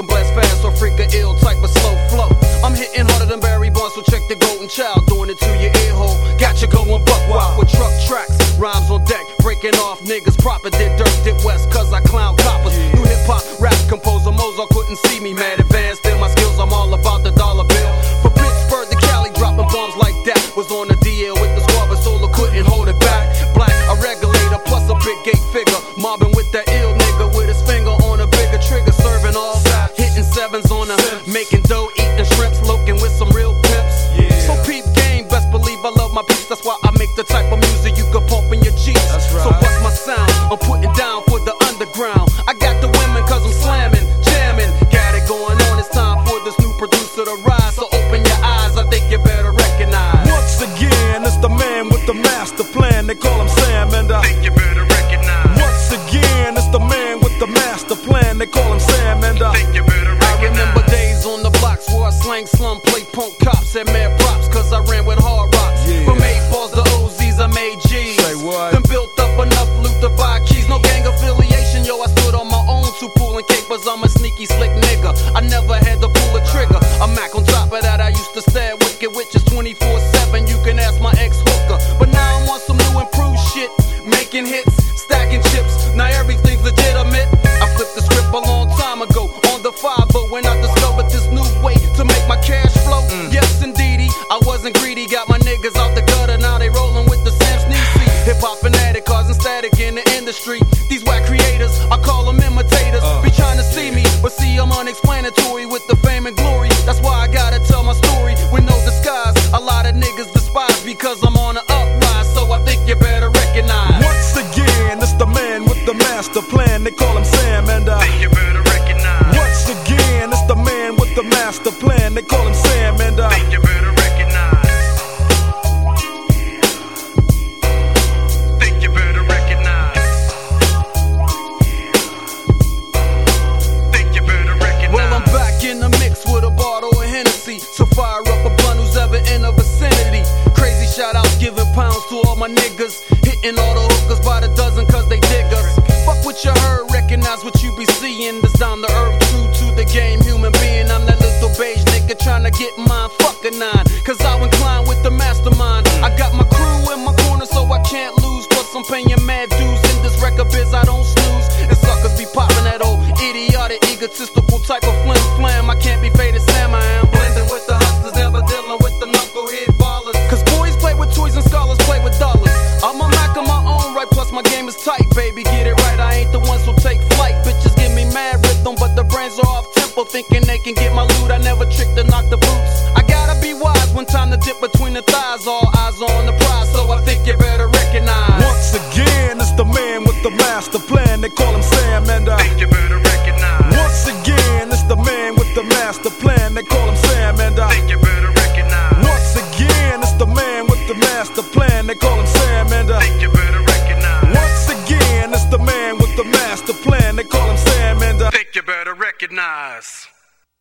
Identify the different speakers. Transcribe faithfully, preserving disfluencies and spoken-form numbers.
Speaker 1: can blast fast or freak a ill type of slow flow. I'm hitting harder than Barry Bonds, so check the Golden Child. Doing it to your ear hole, got you going buck wild with truck tracks. Rhymes on deck, breaking off niggas. Proper did dirt, did west, cause I clown coppers. New hip hop, rap composer, Mozart couldn't see me. Mad advanced in my skills, I'm all about the dollar bill. From Pittsburgh to Cali, dropping bombs like that. Was on the D L with the squad, but Solo couldn't hold it back. Black, a regulator, plus a big gate figure. Mobbing with that ill nigga with his finger on a bigger trigger. Serving all, hitting sevens on a, making dough, eating shrimps, loking with some real pimps. So peep game, best believe I love my peeps. That's why I make the type of music you can pump in your Jeeps. So bust my sound, I'm putting down for the underground. I got the women cause I'm slamming, jamming. Got it going on, it's time for this new producer to rise. So open your eyes, I think you better recognize.
Speaker 2: Once again, it's the man with the master plan. They call him Sam, and I
Speaker 1: think you better recognize.
Speaker 2: Once again, it's the man with the master plan. They call him Sam, and I
Speaker 1: think you better recognize. I remember days on the blocks where I slang slum, play punk cops, had mad props cause I ran with hard rocks.
Speaker 2: Yeah.
Speaker 1: From eight balls to O Z's, I made G's.
Speaker 2: Say what?
Speaker 1: Then built up enough loot to buy keys. No gang affiliation, yo, I stood on my own, two pulling capers. I'm a sneaky slick nigga, I never had to pull a trigger. I'm Mac on top of that, I used to stare at wicked witches twenty-four seven. You can ask my ex-hooker, but now I'm on some new improved shit. Making hits, stacking chips, now everything's legitimate. I flipped the script a long time ago on the five, but when I discovered this new way to make my cash flow, mm. yes indeedy, I wasn't greedy. Got my niggas out the gutter, now they rolling with the Sam Sneezy. Hip hop fanatic, causing static in the industry. These whack creators, I call them imitators. Uh. Be trying to see me, but see I'm unexplanatory with the fame and glory. That's why I gotta tell my story with no disguise. A lot of niggas despise because I'm on the uprise, so I think you better recognize.
Speaker 2: Once again, it's the man with the master plan. They call him Sam, and I
Speaker 1: think you better recognize.
Speaker 2: Once again, it's the man with the master plan. They call him Sam, and I
Speaker 1: think you better recognize. Think you better recognize. Think you better recognize. Well, I'm back in the mix with a bottle of Hennessy, so fire up a blunt who's ever in the vicinity. Crazy shout outs, giving pounds to all my niggas. Hitting all the hookers by the dozen cause they dig us. Fuck what you heard, recognize what you be seeing. This down to earth, true to the game, human being. I'm that little beige nigga trying to get mine, fuck a nine. Cause I incline with the mastermind. I got my crew in my corner so I can't lose. Plus I'm paying mad dues in this record biz, I don't snooze. And suckers be popping that old idiotic, egotistical type of flim flam. I can't be faded Sam, I am blending with the hustlers, never dealing with the knucklehead ballers. Cause boys play with toys and scholars play with dollars. I'm a Mac on my own right, plus my game is tight, baby. Get it right, I ain't the ones who take flight. Bitches give me mad rhythm, but the brains are off tempo, thinking they can get my loot. I never trick to knock the boots. I gotta be wise when time to dip between the thighs. All eyes on the prize, so I think you better recognize.
Speaker 2: Once again, it's the man with the master plan. They call him Sam, and I
Speaker 1: think you better recognize.
Speaker 2: Once again, it's the man with the master plan. They call him Sam.